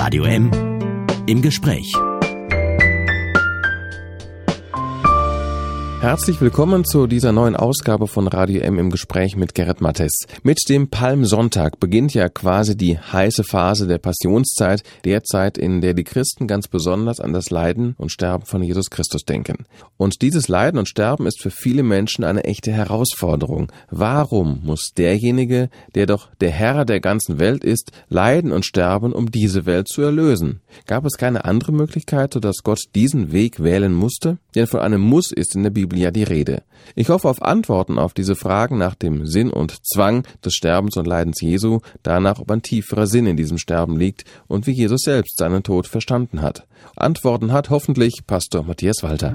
Radio M im Gespräch. Herzlich willkommen zu dieser neuen Ausgabe von Radio M im Gespräch mit Gerrit Mattes. Mit dem Palmsonntag beginnt ja quasi die heiße Phase der Passionszeit, der Zeit, in der die Christen ganz besonders an das Leiden und Sterben von Jesus Christus denken. Und dieses Leiden und Sterben ist für viele Menschen eine echte Herausforderung. Warum muss derjenige, der doch der Herr der ganzen Welt ist, leiden und sterben, um diese Welt zu erlösen? Gab es keine andere Möglichkeit, sodass Gott diesen Weg wählen musste? Denn von einem Muss ist in der Bibel ja die Rede. Ich hoffe auf Antworten auf diese Fragen nach dem Sinn und Zwang des Sterbens und Leidens Jesu, danach, ob ein tieferer Sinn in diesem Sterben liegt und wie Jesus selbst seinen Tod verstanden hat. Antworten hat hoffentlich Pastor Matthias Walter.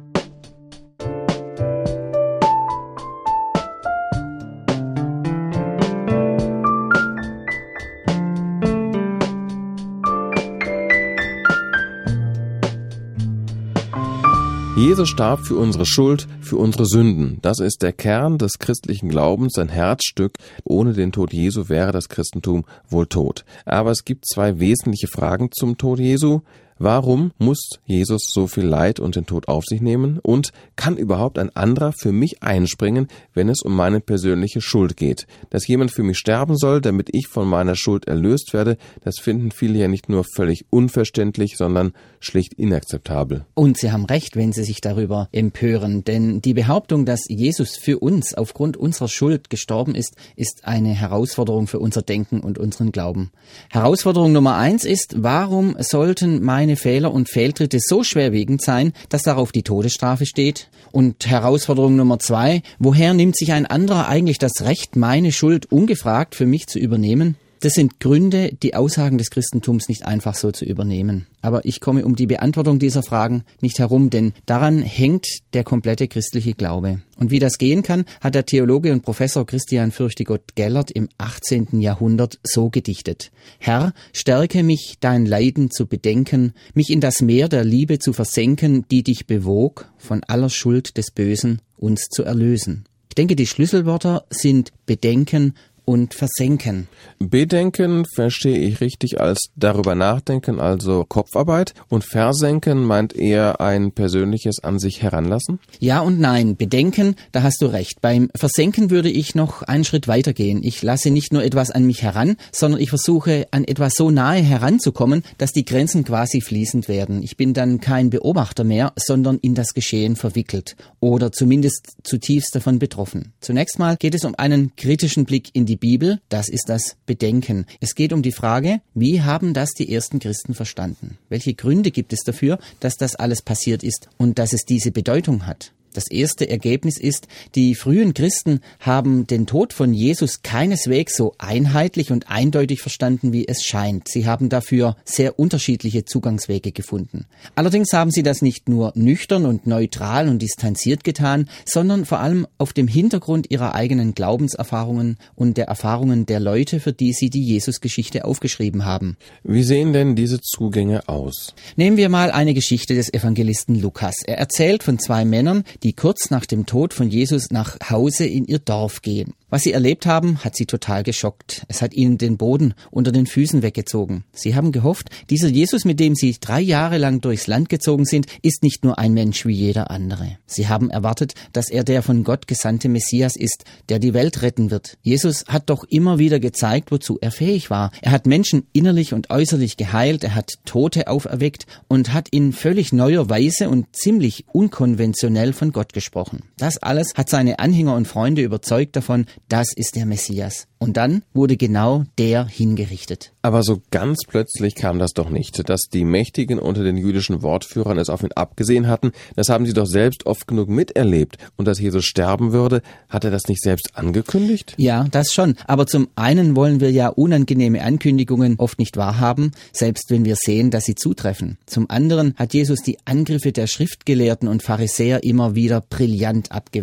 Jesus starb für unsere Schuld, für unsere Sünden. Das ist der Kern des christlichen Glaubens, ein Herzstück. Ohne den Tod Jesu wäre das Christentum wohl tot. Aber es gibt zwei wesentliche Fragen zum Tod Jesu. Warum muss Jesus so viel Leid und den Tod auf sich nehmen? Und kann überhaupt ein anderer für mich einspringen, wenn es um meine persönliche Schuld geht? Dass jemand für mich sterben soll, damit ich von meiner Schuld erlöst werde, das finden viele ja nicht nur völlig unverständlich, sondern schlicht inakzeptabel. Und Sie haben recht, wenn Sie sich darüber empören, denn die Behauptung, dass Jesus für uns aufgrund unserer Schuld gestorben ist, ist eine Herausforderung für unser Denken und unseren Glauben. Herausforderung Nummer 1 ist, warum sollten meine Fehler und Fehltritte so schwerwiegend sein, dass darauf die Todesstrafe steht? Und Herausforderung Nummer 2, woher nimmt sich ein anderer eigentlich das Recht, meine Schuld ungefragt für mich zu übernehmen? Das sind Gründe, die Aussagen des Christentums nicht einfach so zu übernehmen. Aber ich komme um die Beantwortung dieser Fragen nicht herum, denn daran hängt der komplette christliche Glaube. Und wie das gehen kann, hat der Theologe und Professor Christian Fürchtegott-Gellert im 18. Jahrhundert so gedichtet. Herr, stärke mich, dein Leiden zu bedenken, mich in das Meer der Liebe zu versenken, die dich bewog, von aller Schuld des Bösen uns zu erlösen. Ich denke, die Schlüsselwörter sind bedenken und versenken. Bedenken verstehe ich richtig als darüber nachdenken, also Kopfarbeit. Und versenken meint eher ein persönliches an sich heranlassen? Ja und nein. Bedenken, da hast du recht. Beim Versenken würde ich noch einen Schritt weiter gehen. Ich lasse nicht nur etwas an mich heran, sondern ich versuche an etwas so nahe heranzukommen, dass die Grenzen quasi fließend werden. Ich bin dann kein Beobachter mehr, sondern in das Geschehen verwickelt oder zumindest zutiefst davon betroffen. Zunächst mal geht es um einen kritischen Blick in die Bibel, das ist das Bedenken. Es geht um die Frage, wie haben das die ersten Christen verstanden? Welche Gründe gibt es dafür, dass das alles passiert ist und dass es diese Bedeutung hat? Das erste Ergebnis ist, die frühen Christen haben den Tod von Jesus keineswegs so einheitlich und eindeutig verstanden, wie es scheint. Sie haben dafür sehr unterschiedliche Zugangswege gefunden. Allerdings haben sie das nicht nur nüchtern und neutral und distanziert getan, sondern vor allem auf dem Hintergrund ihrer eigenen Glaubenserfahrungen und der Erfahrungen der Leute, für die sie die Jesus-Geschichte aufgeschrieben haben. Wie sehen denn diese Zugänge aus? Nehmen wir mal eine Geschichte des Evangelisten Lukas. Er erzählt von zwei Männern, die kurz nach dem Tod von Jesus nach Hause in ihr Dorf gehen. Was sie erlebt haben, hat sie total geschockt. Es hat ihnen den Boden unter den Füßen weggezogen. Sie haben gehofft, dieser Jesus, mit dem sie 3 Jahre lang durchs Land gezogen sind, ist nicht nur ein Mensch wie jeder andere. Sie haben erwartet, dass er der von Gott gesandte Messias ist, der die Welt retten wird. Jesus hat doch immer wieder gezeigt, wozu er fähig war. Er hat Menschen innerlich und äußerlich geheilt, er hat Tote auferweckt und hat in völlig neuer Weise und ziemlich unkonventionell von Gott gesprochen. Das alles hat seine Anhänger und Freunde überzeugt davon, das ist der Messias. Und dann wurde genau der hingerichtet. Aber so ganz plötzlich kam das doch nicht. Dass die Mächtigen unter den jüdischen Wortführern es auf ihn abgesehen hatten, das haben sie doch selbst oft genug miterlebt. Und dass Jesus sterben würde, hat er das nicht selbst angekündigt? Ja, das schon. Aber zum einen wollen wir ja unangenehme Ankündigungen oft nicht wahrhaben, selbst wenn wir sehen, dass sie zutreffen. Zum anderen hat Jesus die Angriffe der Schriftgelehrten und Pharisäer immer wieder brillant abgewehrt.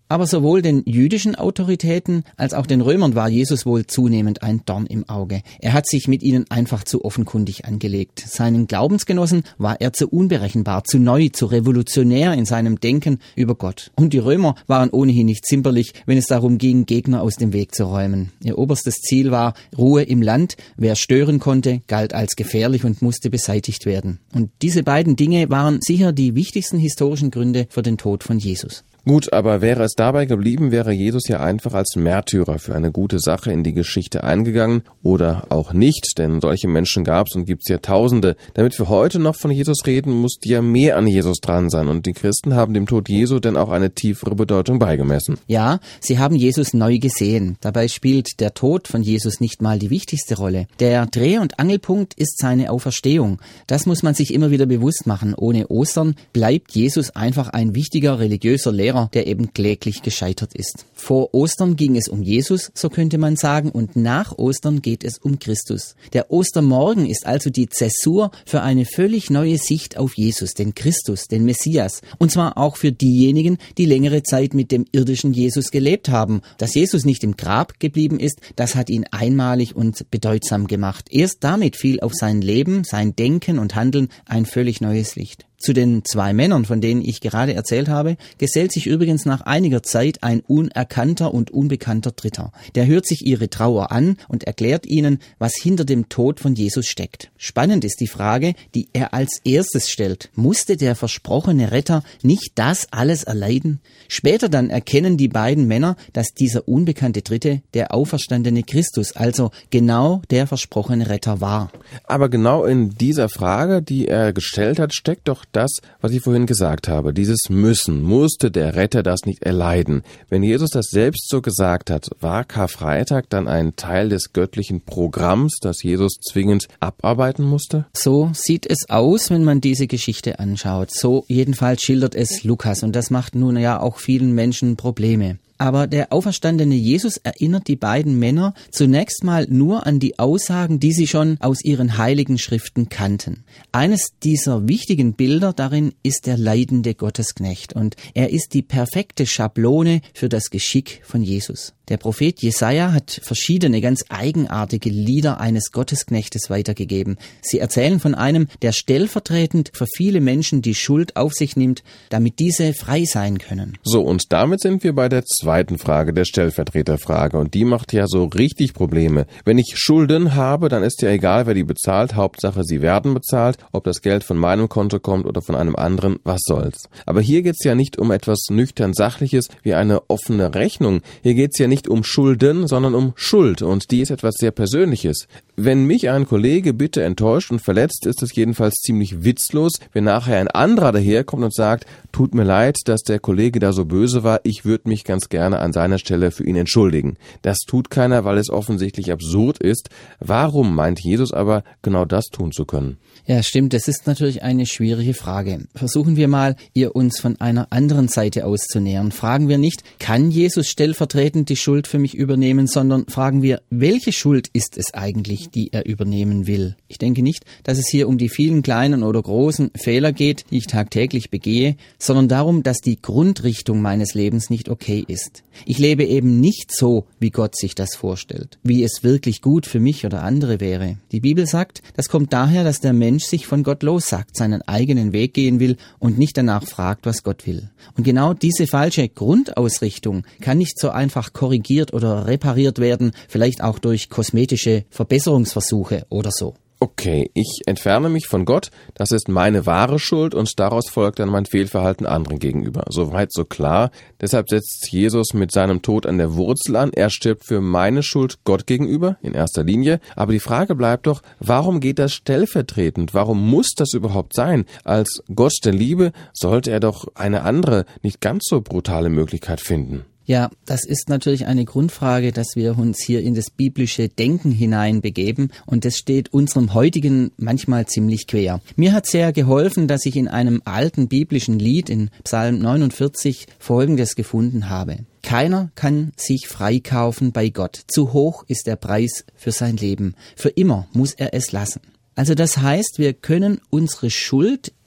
Aber sowohl den jüdischen Autoritäten als auch den Römern war Jesus wohl zunehmend ein Dorn im Auge. Er hat sich mit ihnen einfach zu offenkundig angelegt. Seinen Glaubensgenossen war er zu unberechenbar, zu neu, zu revolutionär in seinem Denken über Gott. Und die Römer waren ohnehin nicht zimperlich, wenn es darum ging, Gegner aus dem Weg zu räumen. Ihr oberstes Ziel war Ruhe im Land. Wer stören konnte, galt als gefährlich und musste beseitigt werden. Und diese beiden Dinge waren sicher die wichtigsten historischen Gründe für den Tod von Jesus. Gut, aber wäre es dabei geblieben, wäre Jesus ja einfach als Märtyrer für eine gute Sache in die Geschichte eingegangen oder auch nicht, denn solche Menschen gab es und gibt es ja Tausende. Damit wir heute noch von Jesus reden, musste ja mehr an Jesus dran sein und die Christen haben dem Tod Jesu denn auch eine tiefere Bedeutung beigemessen. Ja, sie haben Jesus neu gesehen. Dabei spielt der Tod von Jesus nicht mal die wichtigste Rolle. Der Dreh- und Angelpunkt ist seine Auferstehung. Das muss man sich immer wieder bewusst machen. Ohne Ostern bleibt Jesus einfach ein wichtiger religiöser Lehrer, der eben kläglich gescheitert ist. Vor Ostern ging es um Jesus, so könnte man sagen, und nach Ostern geht es um Christus. Der Ostermorgen ist also die Zäsur für eine völlig neue Sicht auf Jesus, den Christus, den Messias. Und zwar auch für diejenigen, die längere Zeit mit dem irdischen Jesus gelebt haben. Dass Jesus nicht im Grab geblieben ist, das hat ihn einmalig und bedeutsam gemacht. Erst damit fiel auf sein Leben, sein Denken und Handeln ein völlig neues Licht. Zu den 2 Männern, von denen ich gerade erzählt habe, gesellt sich übrigens nach einiger Zeit ein unerkannter und unbekannter Dritter. Der hört sich ihre Trauer an und erklärt ihnen, was hinter dem Tod von Jesus steckt. Spannend ist die Frage, die er als erstes stellt. Musste der versprochene Retter nicht das alles erleiden? Später dann erkennen die beiden Männer, dass dieser unbekannte Dritte der auferstandene Christus, also genau der versprochene Retter war. Aber genau in dieser Frage, die er gestellt hat, steckt doch das, was ich vorhin gesagt habe, dieses Müssen. Musste der Retter das nicht erleiden? Wenn Jesus das selbst so gesagt hat, war Karfreitag dann ein Teil des göttlichen Programms, das Jesus zwingend abarbeiten musste? So sieht es aus, wenn man diese Geschichte anschaut. So jedenfalls schildert es Lukas und das macht nun ja auch vielen Menschen Probleme. Aber der auferstandene Jesus erinnert die beiden Männer zunächst mal nur an die Aussagen, die sie schon aus ihren heiligen Schriften kannten. Eines dieser wichtigen Bilder darin ist der leidende Gottesknecht und er ist die perfekte Schablone für das Geschick von Jesus. Der Prophet Jesaja hat verschiedene ganz eigenartige Lieder eines Gottesknechtes weitergegeben. Sie erzählen von einem, der stellvertretend für viele Menschen die Schuld auf sich nimmt, damit diese frei sein können. So, und damit sind wir bei der zweiten Frage, der Stellvertreterfrage. Und die macht ja so richtig Probleme. Wenn ich Schulden habe, dann ist ja egal, wer die bezahlt. Hauptsache, sie werden bezahlt. Ob das Geld von meinem Konto kommt oder von einem anderen, was soll's. Aber hier geht's ja nicht um etwas nüchtern Sachliches wie eine offene Rechnung. Hier geht's ja nicht um Schulden, sondern um Schuld. Und die ist etwas sehr Persönliches. Wenn mich ein Kollege bitte enttäuscht und verletzt, ist es jedenfalls ziemlich witzlos, wenn nachher ein anderer daherkommt und sagt, tut mir leid, dass der Kollege da so böse war, ich würde mich ganz gerne an seiner Stelle für ihn entschuldigen. Das tut keiner, weil es offensichtlich absurd ist. Warum meint Jesus aber, genau das tun zu können? Ja, stimmt, das ist natürlich eine schwierige Frage. Versuchen wir mal, ihr uns von einer anderen Seite aus zu nähern. Fragen wir nicht, kann Jesus stellvertretend die Schuld für mich übernehmen, sondern fragen wir, welche Schuld ist es eigentlich, die er übernehmen will? Ich denke nicht, dass es hier um die vielen kleinen oder großen Fehler geht, die ich tagtäglich begehe, sondern darum, dass die Grundrichtung meines Lebens nicht okay ist. Ich lebe eben nicht so, wie Gott sich das vorstellt, wie es wirklich gut für mich oder andere wäre. Die Bibel sagt, das kommt daher, dass der Mensch sich von Gott lossagt, seinen eigenen Weg gehen will und nicht danach fragt, was Gott will. Und genau diese falsche Grundausrichtung kann nicht so einfach korrigiert oder repariert werden, vielleicht auch durch kosmetische Verbesserungsversuche oder so. Okay, ich entferne mich von Gott, das ist meine wahre Schuld und daraus folgt dann mein Fehlverhalten anderen gegenüber. Soweit so klar. Deshalb setzt Jesus mit seinem Tod an der Wurzel an. Er stirbt für meine Schuld Gott gegenüber, in erster Linie. Aber die Frage bleibt doch, warum geht das stellvertretend? Warum muss das überhaupt sein? Als Gott der Liebe sollte er doch eine andere, nicht ganz so brutale Möglichkeit finden. Ja, das ist natürlich eine Grundfrage, dass wir uns hier in das biblische Denken hineinbegeben und das steht unserem heutigen manchmal ziemlich quer. Mir hat sehr geholfen, dass ich in einem alten biblischen Lied in Psalm 49 Folgendes gefunden habe. Keiner kann sich freikaufen bei Gott. Zu hoch ist der Preis für sein Leben. Für immer muss er es lassen. Also das heißt, wir können unsere Schuld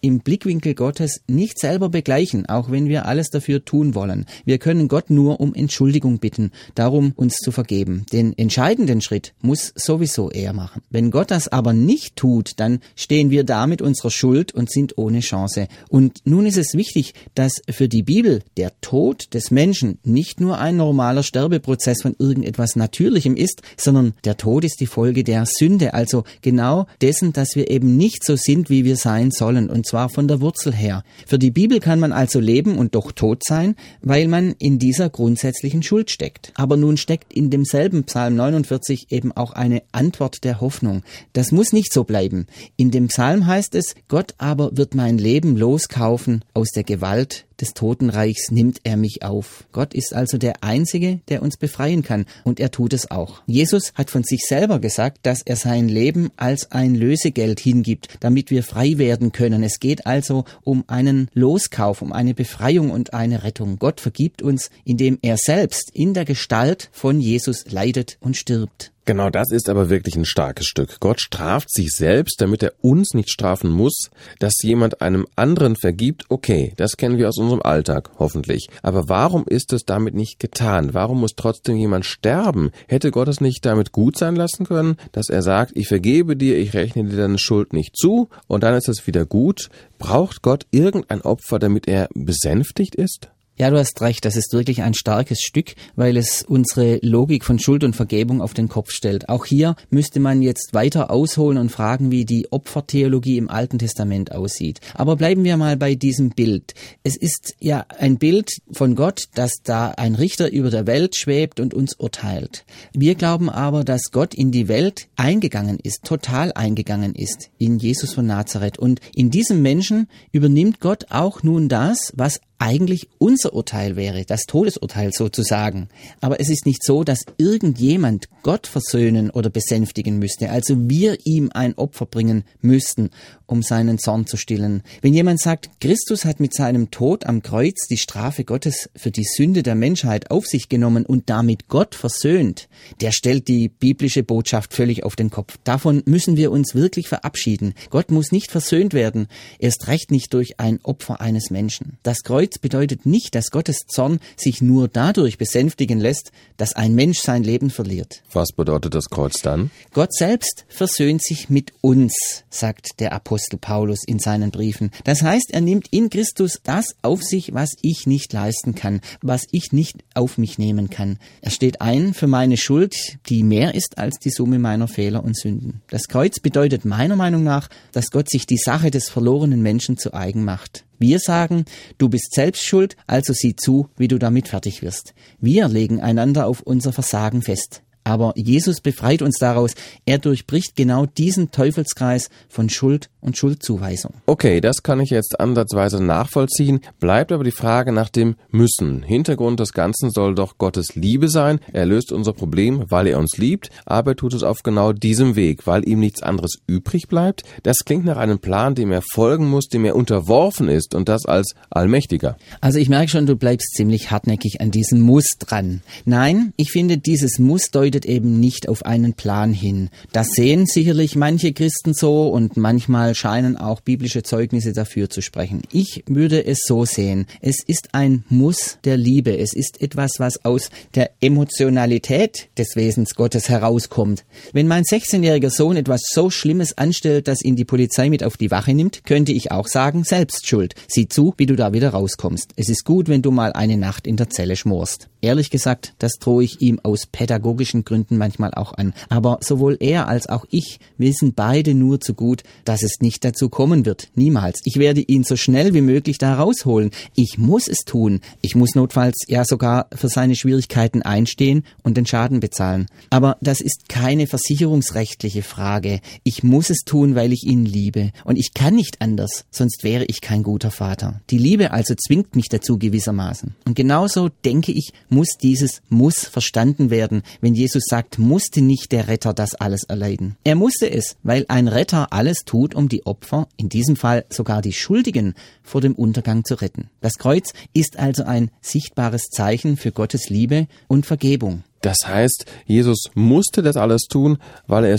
im Blickwinkel Gottes nicht selber begleichen, auch wenn wir alles dafür tun wollen. Wir können Gott nur um Entschuldigung bitten, darum uns zu vergeben. Den entscheidenden Schritt muss sowieso er machen. Wenn Gott das aber nicht tut, dann stehen wir da mit unserer Schuld und sind ohne Chance. Und nun ist es wichtig, dass für die Bibel der Tod des Menschen nicht nur ein normaler Sterbeprozess von irgendetwas Natürlichem ist, sondern der Tod ist die Folge der Sünde, also genau dessen, dass wir eben nicht so sind, wie wir sein sollen, und zwar von der Wurzel her. Für die Bibel kann man also leben und doch tot sein, weil man in dieser grundsätzlichen Schuld steckt. Aber nun steckt in demselben Psalm 49 eben auch eine Antwort der Hoffnung. Das muss nicht so bleiben. In dem Psalm heißt es, Gott aber wird mein Leben loskaufen, aus der Gewalt des Totenreichs nimmt er mich auf. Gott ist also der Einzige, der uns befreien kann, und er tut es auch. Jesus hat von sich selber gesagt, dass er sein Leben als ein Lösegeld hingibt, damit wir frei werden können. Es geht also um einen Loskauf, um eine Befreiung und eine Rettung. Gott vergibt uns, indem er selbst in der Gestalt von Jesus leidet und stirbt. Genau, das ist aber wirklich ein starkes Stück. Gott straft sich selbst, damit er uns nicht strafen muss. Dass jemand einem anderen vergibt, okay, das kennen wir aus unserem Alltag, hoffentlich. Aber warum ist es damit nicht getan? Warum muss trotzdem jemand sterben? Hätte Gott es nicht damit gut sein lassen können, dass er sagt, ich vergebe dir, ich rechne dir deine Schuld nicht zu und dann ist es wieder gut? Braucht Gott irgendein Opfer, damit er besänftigt ist? Ja, du hast recht, das ist wirklich ein starkes Stück, weil es unsere Logik von Schuld und Vergebung auf den Kopf stellt. Auch hier müsste man jetzt weiter ausholen und fragen, wie die Opfertheologie im Alten Testament aussieht. Aber bleiben wir mal bei diesem Bild. Es ist ja ein Bild von Gott, dass da ein Richter über der Welt schwebt und uns urteilt. Wir glauben aber, dass Gott in die Welt eingegangen ist, total eingegangen ist, in Jesus von Nazareth. Und in diesem Menschen übernimmt Gott auch nun das, was eigentlich unser Urteil wäre, das Todesurteil sozusagen. Aber es ist nicht so, dass irgendjemand Gott versöhnen oder besänftigen müsste, also wir ihm ein Opfer bringen müssten, um seinen Zorn zu stillen. Wenn jemand sagt, Christus hat mit seinem Tod am Kreuz die Strafe Gottes für die Sünde der Menschheit auf sich genommen und damit Gott versöhnt, der stellt die biblische Botschaft völlig auf den Kopf. Davon müssen wir uns wirklich verabschieden. Gott muss nicht versöhnt werden, erst recht nicht durch ein Opfer eines Menschen. Das Kreuz bedeutet nicht, dass Gottes Zorn sich nur dadurch besänftigen lässt, dass ein Mensch sein Leben verliert. Was bedeutet das Kreuz dann? Gott selbst versöhnt sich mit uns, sagt der Apostel Paulus in seinen Briefen. Das heißt, er nimmt in Christus das auf sich, was ich nicht leisten kann, was ich nicht auf mich nehmen kann. Er steht ein für meine Schuld, die mehr ist als die Summe meiner Fehler und Sünden. Das Kreuz bedeutet meiner Meinung nach, dass Gott sich die Sache des verlorenen Menschen zu eigen macht. Wir sagen, du bist selbst schuld, also sieh zu, wie du damit fertig wirst. Wir legen einander auf unser Versagen fest. Aber Jesus befreit uns daraus. Er durchbricht genau diesen Teufelskreis von Schuld und Schuldzuweisung. Okay, das kann ich jetzt ansatzweise nachvollziehen. Bleibt aber die Frage nach dem Müssen. Hintergrund des Ganzen soll doch Gottes Liebe sein. Er löst unser Problem, weil er uns liebt, aber er tut es auf genau diesem Weg, weil ihm nichts anderes übrig bleibt. Das klingt nach einem Plan, dem er folgen muss, dem er unterworfen ist und das als Allmächtiger. Also ich merke schon, du bleibst ziemlich hartnäckig an diesem Muss dran. Nein, ich finde, dieses Muss deutet eben nicht auf einen Plan hin. Das sehen sicherlich manche Christen so und manchmal scheinen auch biblische Zeugnisse dafür zu sprechen. Ich würde es so sehen. Es ist ein Muss der Liebe. Es ist etwas, was aus der Emotionalität des Wesens Gottes herauskommt. Wenn mein 16-jähriger Sohn etwas so Schlimmes anstellt, dass ihn die Polizei mit auf die Wache nimmt, könnte ich auch sagen, selbst schuld. Sieh zu, wie du da wieder rauskommst. Es ist gut, wenn du mal eine Nacht in der Zelle schmorst. Ehrlich gesagt, das drohe ich ihm aus pädagogischen Gründen manchmal auch an. Aber sowohl er als auch ich wissen beide nur zu gut, dass es nicht dazu kommen wird. Niemals. Ich werde ihn so schnell wie möglich da rausholen. Ich muss es tun. Ich muss notfalls ja sogar für seine Schwierigkeiten einstehen und den Schaden bezahlen. Aber das ist keine versicherungsrechtliche Frage. Ich muss es tun, weil ich ihn liebe. Und ich kann nicht anders, sonst wäre ich kein guter Vater. Die Liebe also zwingt mich dazu gewissermaßen. Und genauso, denke ich, muss dieses Muss verstanden werden, wenn Jesus sagt, musste nicht der Retter das alles erleiden. Er musste es, weil ein Retter alles tut, um die Opfer, in diesem Fall sogar die Schuldigen, vor dem Untergang zu retten. Das Kreuz ist also ein sichtbares Zeichen für Gottes Liebe und Vergebung. Das heißt, Jesus musste das alles tun, weil er es nicht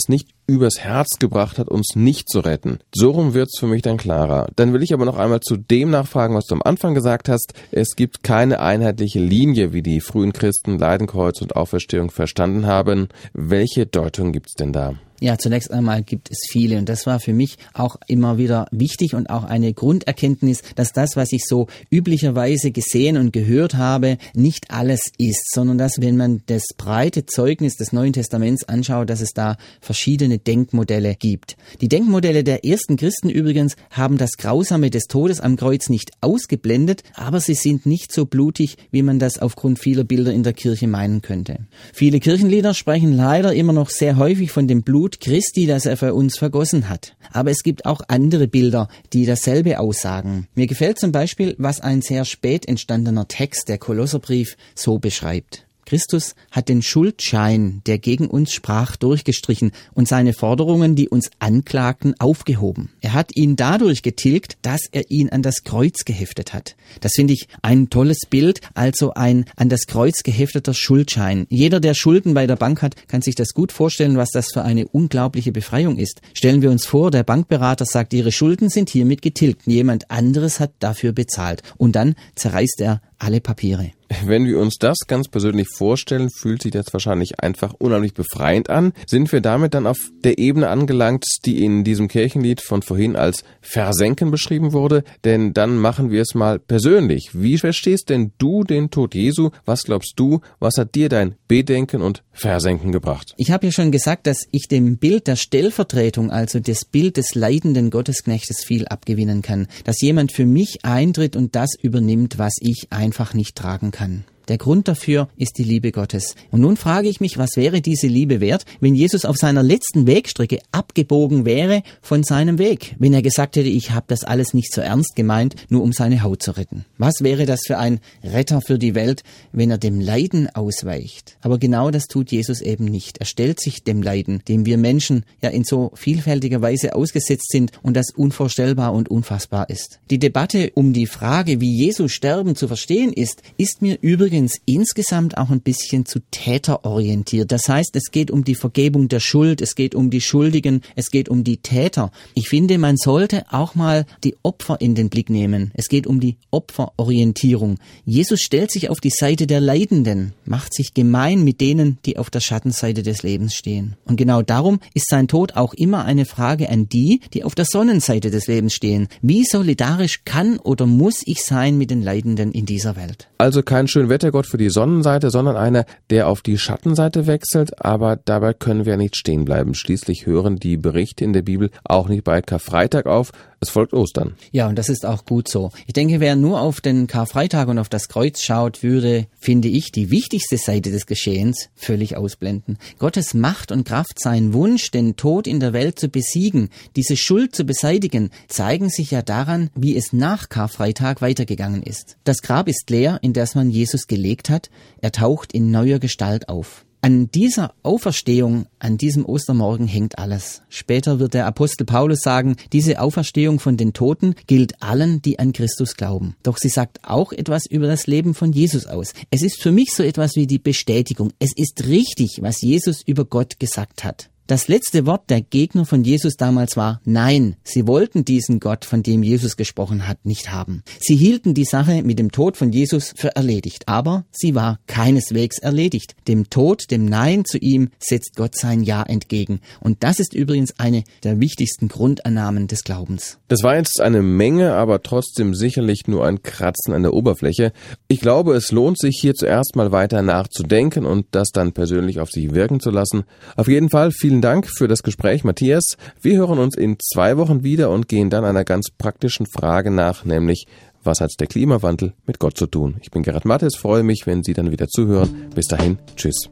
übers Herz gebracht hat, uns nicht zu retten. So rum wird's für mich dann klarer. Dann will ich aber noch einmal zu dem nachfragen, was du am Anfang gesagt hast. Es gibt keine einheitliche Linie, wie die frühen Christen Leiden, Kreuz und Auferstehung verstanden haben. Welche Deutung gibt's denn da? Ja, zunächst einmal gibt es viele und das war für mich auch immer wieder wichtig und auch eine Grunderkenntnis, dass das, was ich so üblicherweise gesehen und gehört habe, nicht alles ist, sondern dass, wenn man das breite Zeugnis des Neuen Testaments anschaut, dass es da verschiedene Denkmodelle gibt. Die Denkmodelle der ersten Christen übrigens haben das Grausame des Todes am Kreuz nicht ausgeblendet, aber sie sind nicht so blutig, wie man das aufgrund vieler Bilder in der Kirche meinen könnte. Viele Kirchenlieder sprechen leider immer noch sehr häufig von dem Blut Christi, das er für uns vergossen hat. Aber es gibt auch andere Bilder, die dasselbe aussagen. Mir gefällt zum Beispiel, was ein sehr spät entstandener Text, der Kolosserbrief, so beschreibt. Christus hat den Schuldschein, der gegen uns sprach, durchgestrichen und seine Forderungen, die uns anklagten, aufgehoben. Er hat ihn dadurch getilgt, dass er ihn an das Kreuz geheftet hat. Das finde ich ein tolles Bild, also ein an das Kreuz gehefteter Schuldschein. Jeder, der Schulden bei der Bank hat, kann sich das gut vorstellen, was das für eine unglaubliche Befreiung ist. Stellen wir uns vor, der Bankberater sagt, Ihre Schulden sind hiermit getilgt. Jemand anderes hat dafür bezahlt. Und dann zerreißt er alle Papiere. Wenn wir uns das ganz persönlich vorstellen, fühlt sich das wahrscheinlich einfach unheimlich befreiend an. Sind wir damit dann auf der Ebene angelangt, die in diesem Kirchenlied von vorhin als Versenken beschrieben wurde? Denn dann machen wir es mal persönlich. Wie verstehst denn du den Tod Jesu? Was glaubst du, was hat dir dein Bedenken und Versenken gebracht? Ich habe ja schon gesagt, dass ich dem Bild der Stellvertretung, also das Bild des leidenden Gottesknechtes, viel abgewinnen kann. Dass jemand für mich eintritt und das übernimmt, was ich einfach nicht tragen kann. Der Grund dafür ist die Liebe Gottes. Und nun frage ich mich, was wäre diese Liebe wert, wenn Jesus auf seiner letzten Wegstrecke abgebogen wäre von seinem Weg? Wenn er gesagt hätte, ich habe das alles nicht so ernst gemeint, nur um seine Haut zu retten. Was wäre das für ein Retter für die Welt, wenn er dem Leiden ausweicht? Aber genau das tut Jesus eben nicht. Er stellt sich dem Leiden, dem wir Menschen ja in so vielfältiger Weise ausgesetzt sind und das unvorstellbar und unfassbar ist. Die Debatte um die Frage, wie Jesus Sterben zu verstehen ist mir übrigens insgesamt auch ein bisschen zu täterorientiert. Das heißt, es geht um die Vergebung der Schuld, es geht um die Schuldigen, es geht um die Täter. Ich finde, man sollte auch mal die Opfer in den Blick nehmen. Es geht um die Opferorientierung. Jesus stellt sich auf die Seite der Leidenden, macht sich gemein mit denen, die auf der Schattenseite des Lebens stehen. Und genau darum ist sein Tod auch immer eine Frage an die, die auf der Sonnenseite des Lebens stehen. Wie solidarisch kann oder muss ich sein mit den Leidenden in dieser Welt? Also kein Schönwettergott für die Sonnenseite, sondern einer, der auf die Schattenseite wechselt, aber dabei können wir nicht stehen bleiben. Schließlich hören die Berichte in der Bibel auch nicht bei Karfreitag auf, es folgt Ostern. Ja, und das ist auch gut so. Ich denke, wer nur auf den Karfreitag und auf das Kreuz schaut, würde, finde ich, die wichtigste Seite des Geschehens völlig ausblenden. Gottes Macht und Kraft, sein Wunsch, den Tod in der Welt zu besiegen, diese Schuld zu beseitigen, zeigen sich ja daran, wie es nach Karfreitag weitergegangen ist. Das Grab ist leer, in das man Jesus gelegt hat. Er taucht in neuer Gestalt auf. An dieser Auferstehung, an diesem Ostermorgen hängt alles. Später wird der Apostel Paulus sagen, diese Auferstehung von den Toten gilt allen, die an Christus glauben. Doch sie sagt auch etwas über das Leben von Jesus aus. Es ist für mich so etwas wie die Bestätigung. Es ist richtig, was Jesus über Gott gesagt hat. Das letzte Wort der Gegner von Jesus damals war Nein. Sie wollten diesen Gott, von dem Jesus gesprochen hat, nicht haben. Sie hielten die Sache mit dem Tod von Jesus für erledigt. Aber sie war keineswegs erledigt. Dem Tod, dem Nein zu ihm, setzt Gott sein Ja entgegen. Und das ist übrigens eine der wichtigsten Grundannahmen des Glaubens. Das war jetzt eine Menge, aber trotzdem sicherlich nur ein Kratzen an der Oberfläche. Ich glaube, es lohnt sich hier zuerst mal weiter nachzudenken und das dann persönlich auf sich wirken zu lassen. Auf jeden Fall vielen Dank für das Gespräch, Matthias. Wir hören uns in 2 Wochen wieder und gehen dann einer ganz praktischen Frage nach, nämlich, was hat der Klimawandel mit Gott zu tun? Ich bin Gerhard Mattes, freue mich, wenn Sie dann wieder zuhören. Bis dahin, tschüss.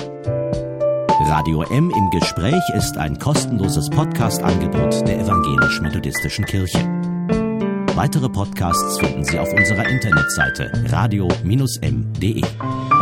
Radio M im Gespräch ist ein kostenloses Podcast-Angebot der Evangelisch-Methodistischen Kirche. Weitere Podcasts finden Sie auf unserer Internetseite radio-m.de.